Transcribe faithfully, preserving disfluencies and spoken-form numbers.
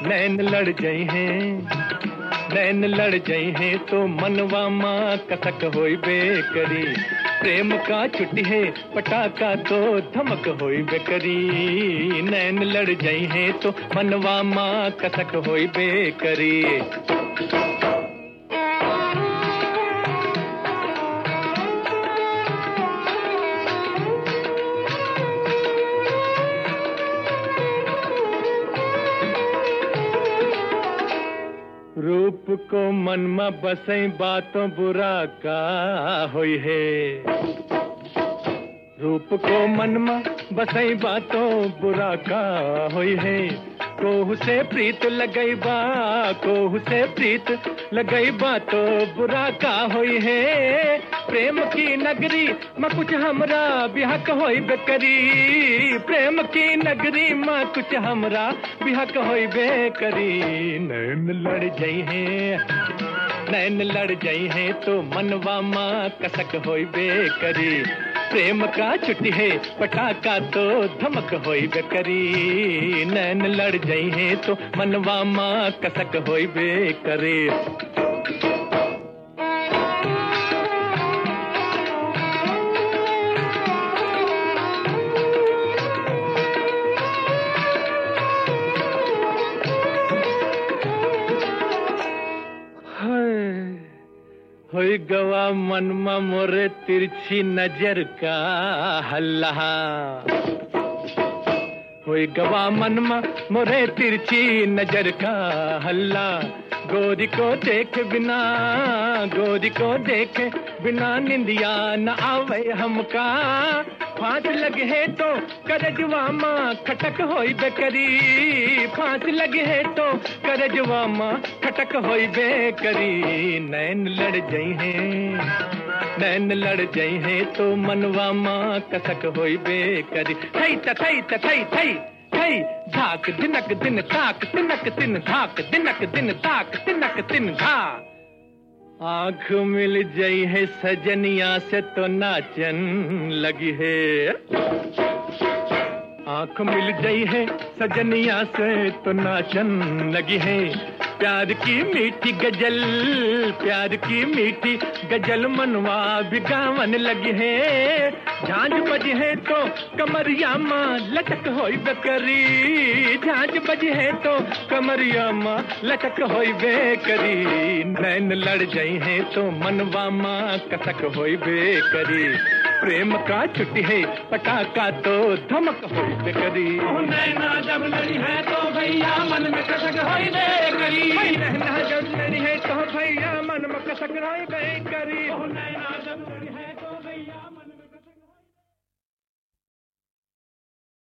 नैन लड़ जाई हैं नैन लड़ जाई हैं तो मनवा माँ कसक होई बेकरी। प्रेम का छुट्टी है पटाखा तो धमक होई बेकरी। नैन लड़ जाई हैं तो मनवा माँ कसक होई बेकरी। रूप को मन में बसई बातों बुरा का होई है। रूप को मन में बसई बातों बुरा का होई है। कोहू से प्रीत लगई बा कोहू से प्रीत लगई बा तो बुरा का होई है। प्रेम की नगरी में कुछ हमरा बिहक होई बेकरी। प्रेम की नगरी में कुछ हमरा बिहक होई बेकरी। नैन लड़ जाई हैं नैन लड़ जाई हैं तो मनवा माँ कसक होई बेकरी। प्रेम का छुट्टी है पटाखा तो धमक होई बेकरी। नैन लड़ जाई हैं तो मनवा माँ कसक होई बेकरी। होई गवा मन में मोरे तिरछी नजर का हल्ला। होई गवा मन में मोरे तिरछी नजर का हल्ला। गोरी को देख बिना गोरी को देख बिना निंदिया न आवे हमका। फांस लगे है तो करजवा माँ खटक होई बेकरी। फांस लगे है तो करजवा माँ खटक होई बेकरी। नैन लड़ जाई हैं नैन लड़ जाई हैं तो मनवा माँ कसक होई बेकरी। थई थई थई थई थई झाक दिनक दिन ताक तिनक दिन धाक दिनक दिन ताक तिनक दिन धा। आँख मिल जाई है सजनिया से तो नाचन लगी है। आँख मिल जाई है सजनिया से तो नाचन लगी है। प्यार की मीठी गजल प्यार की मीठी गजल मनवा भी गावन लगी है। झांझ बजी है तो कमरिया माँ लटक होई बेकरी। झांझ बजी है तो कमरिया माँ लटक होई बेकरी। नैन लड़ जाई है तो मनवा माँ कसक होई बेकरी। प्रेम का छुट्टी है पटाखा तो धमक होई बेकरी। नैना जब लड़ी है तो भैया मन में कसक होई बेकरी। नैना जब लड़ी है तो भैया मन में कसक होई बेकरी।